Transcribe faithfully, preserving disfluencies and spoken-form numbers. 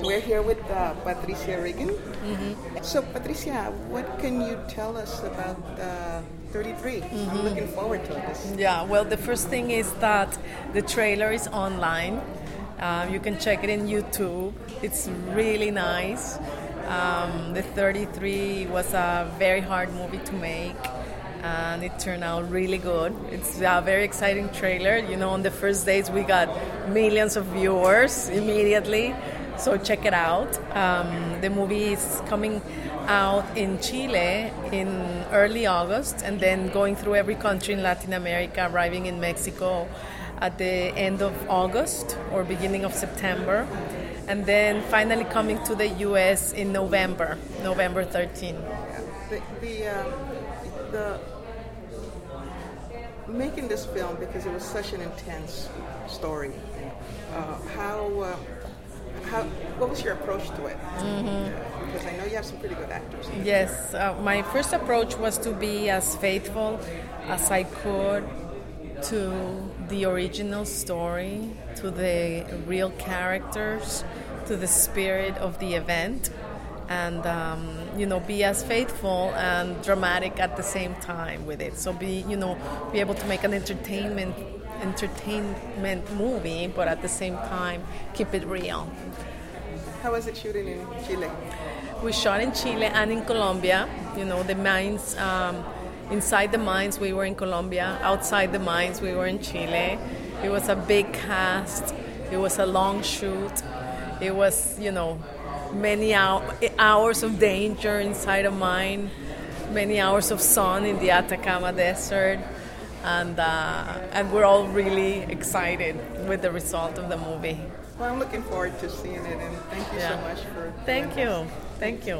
We're here with uh, Patricia Regan. Mm-hmm. So, Patricia, what can you tell us about uh, thirty-three? Mm-hmm. I'm looking forward to this. Yeah, well, the first thing is that the trailer is online. Uh, you can check it in YouTube. It's really nice. Um, the thirty-three was a very hard movie to make, and it turned out really good. It's a very exciting trailer. You know, on the first days we got millions of viewers immediately, so check it out. Um, the movie is coming out in Chile in early August, and then going through every country in Latin America, arriving in Mexico at the end of August or beginning of September, and then finally coming to the U S in November, November thirteenth. The the, uh, the making this film, because it was such an intense story. Uh, how uh, how what was your approach to it? Mm-hmm. Because I know you have some pretty good actors. Yes, uh, my first approach was to be as faithful as I could to the original story, to the real characters, to the spirit of the event, and um, you know, be as faithful and dramatic at the same time with it. So be, you know, be able to make an entertainment entertainment movie, but at the same time keep it real. How was it shooting in Chile? We shot in Chile and in Colombia. You know, the mines. Um, Inside the mines, we were in Colombia. Outside the mines, we were in Chile. It was a big cast. It was a long shoot. It was, you know, many hours of danger inside a mine, many hours of sun in the Atacama Desert, and uh, and we're all really excited with the result of the movie. Well, I'm looking forward to seeing it, and thank you yeah. so much for. Thank you. Thank you.